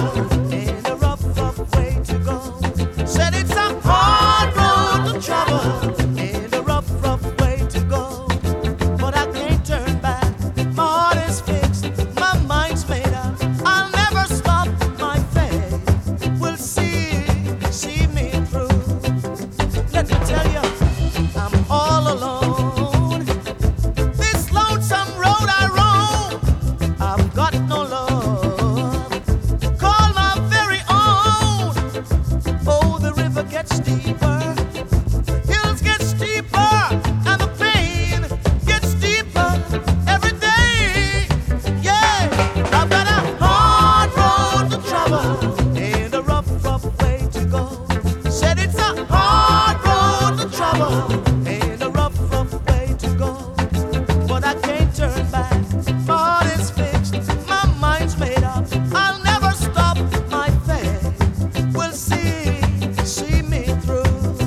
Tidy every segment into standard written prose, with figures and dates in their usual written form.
and a rough, rough way to go. Said it's a hard road to travel and a rough, rough way to go. But I can't turn back. My heart is fixed, my mind's made up. I'll never stop my faith. We'll see me through. Let me tell you, I'm all alone. This lonesome road I roam, I've got no love. Call my very own. Oh, the river gets deeper, the hills get steeper, and the pain gets deeper every day. Yeah, I've got a hard road to travel and a rough, rough way to go. Said it's a hard road to travel and a rough, rough way to go. But I can't turn back. My heart is fixed, my mind's made up. I'll never stop my faith. We'll see me through.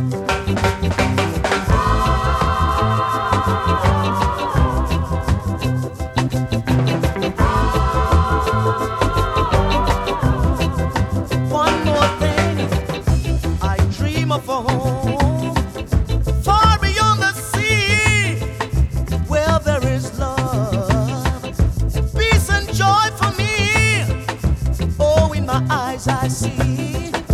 One more thing, I dream of a home far beyond the sea, where there is love, peace and joy for me. Oh, in my eyes I see